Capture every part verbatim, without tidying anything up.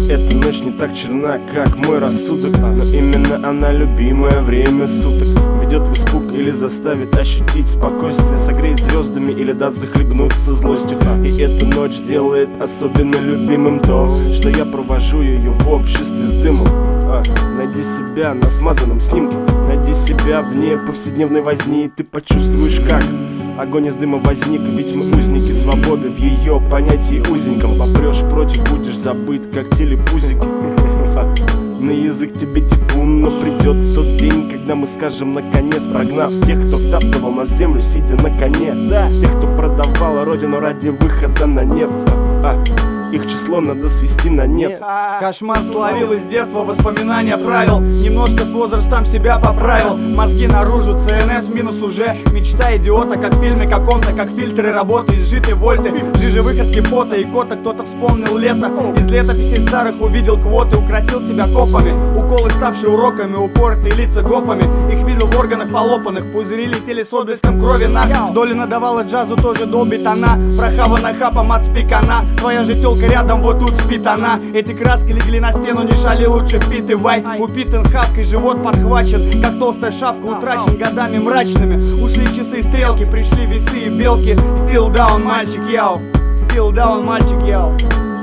эта ночь не так черна, как мой рассудок, но именно она любимое время суток. Ведет в испуг или заставит ощутить спокойствие, согреет звездами или даст захлебнуться злостью. И эта ночь делает особенно любимым то, что я провожу ее в обществе с дымом. а, Найди себя на смазанном снимке, найди себя вне повседневной возни, и ты почувствуешь, как огонь из дыма возник. Ведь мы узники свободы в ее понятии узеньком. Попрешь против, будешь забыт, как телепузики. На язык тебе типун, но придет тот день, когда мы скажем наконец, прогнав тех, кто втаптывал на землю, сидя на коне. Да, тех, кто продавал родину ради выхода на нефть. а, Их число надо свести на нет. Кошмар словил из детства, воспоминания правил. Немножко с возрастом себя поправил. Мозги наружу, ЦНС минус уже. Мечта идиота, как в фильме каком-то, как фильтры работы, изжитые вольты, жижи выходки пота и кота. Кто-то вспомнил лето, из летописей старых увидел квоты, укротил себя копами. Уколы, ставшие уроками, упоротые лица гопами. Их видел в органах полопанных, пузыри летели с отблеском крови на. Долина давала джазу, тоже долбит она. Прохавана хапом от спикана. Твоя же тёлка рядом, вот тут спит она. Эти краски легли на стену, не шали, лучше впитывай. Упитан хавкой, живот подхвачен, как толстая шапка, утрачен годами мрачными. Ушли часы и стрелки, пришли весы и белки. Still down, мальчик, яу. Still down, мальчик, яу.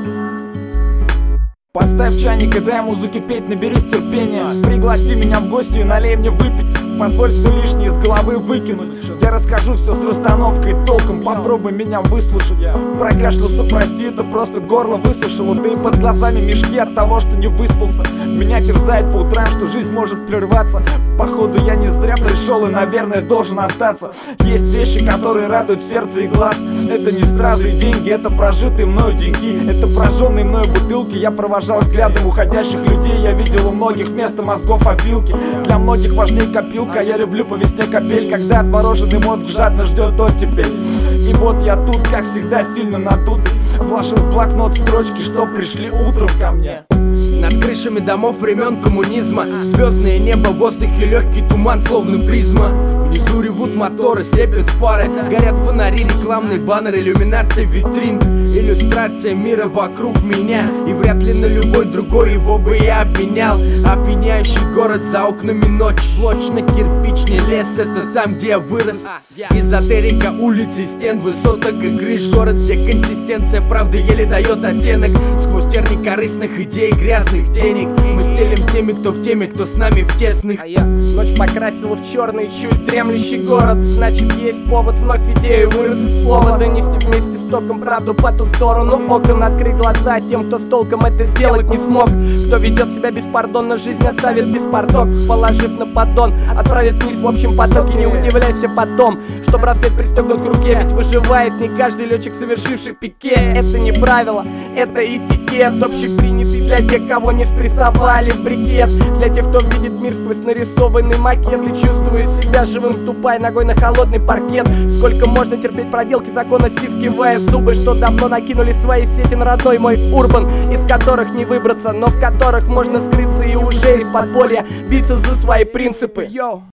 Поставь чайник и дай музыке петь, наберись терпения. Пригласи меня в гости и налей мне выпить. Позволь все лишнее из головы выкинуть. Я расскажу все с расстановкой толком. Попробуй меня выслушать. Прокашлялся, прости, это просто горло высушило. Да и под глазами мешки от того, что не выспался. Меня терзает по утрам, что жизнь может прерваться. Походу я не зря пришел и, наверное, должен остаться. Есть вещи, которые радуют сердце и глаз. Это не стразы и деньги, это прожитые мною деньги. Это прожженные мною бутылки. Я провожал взглядом уходящих людей. Я видел у многих вместо мозгов опилки. Для многих важнее копилка. Я люблю по весне капель, когда отмороженный мозг жадно ждет оттепель. И вот я тут, как всегда, сильно надутый, вложил в блокнот строчки, что пришли утром ко мне. Над крышами домов времен коммунизма звездное небо, в воздухе легкий туман, словно призма. Внизу ревут моторы, слепят фары, горят фонари, рекламные баннеры, иллюминация витрин. Иллюстрация мира вокруг меня, и вряд ли на любой другой его бы я обменял. Опьяняющий город, за окнами ночь, блочно-кирпичный лес, это там, где я вырос. Эзотерика улиц и стен, высоток и крыш. Город, где консистенция правды еле дает оттенок. Сквозь терник корыстных идей, грязных денег мы стелим с теми, кто в теме, кто с нами в тесных. А я ночь покрасила в черный, чуть дремлющий город. Значит, есть повод вновь идею выразить слово, донести вместе с током правду по ту сторону окон. Открыть глаза тем, кто с толком это сделать не смог. Кто ведет себя беспардонно, жизнь оставит беспардон, положив на поддон, отправит вниз в общем потоке. Не удивляйся потом, что браслет пристегнут к руке, ведь выживает не каждый летчик, совершивший пике. Это не правило, это этикет, общепринятый для тех, кого не спрессовали в брикет. Для тех, кто видит мир сквозь нарисованный макет и чувствует себя живым, ступая ногой на холодный паркет. Сколько можно терпеть проделки закона, стискивая зубы, что давно накинули свои сети на родной мой урбан, из которых не выбраться, но в которых можно скрыться и уже из подполья биться за свои принципы. Йоу.